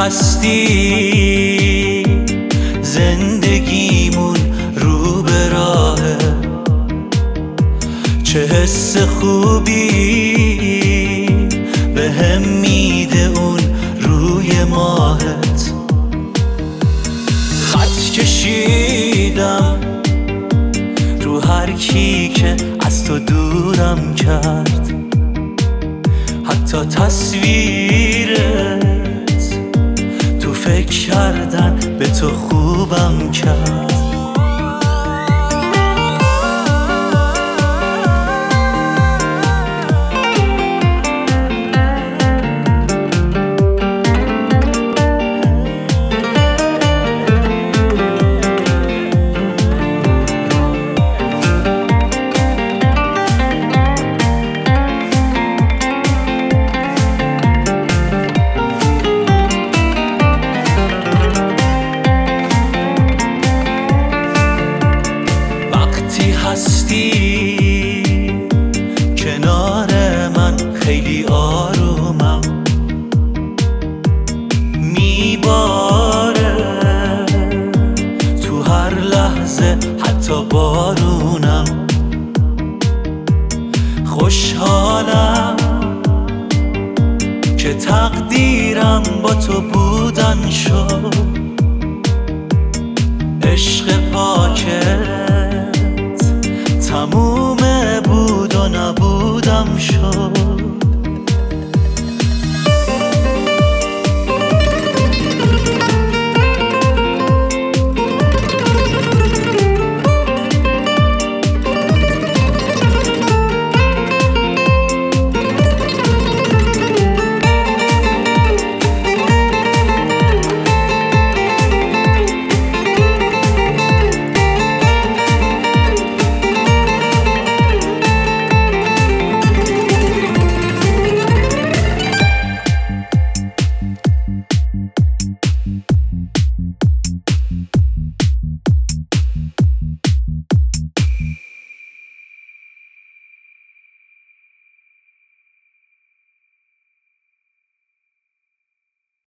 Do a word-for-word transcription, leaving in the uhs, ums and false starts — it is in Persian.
هستی زندگیمون رو به راهه، چه حس خوبی به هم میده اون روی ماهت. خط کشیدم رو هر کی که از تو دورم کرد، حتی تصویرت تو فکر کردن به تو خوبم کرد. هستی کنار من خیلی آرومم، میباره تو هر لحظه حتی بارونم. خوشحالم که تقدیرم با تو بودن شد، عشق پاک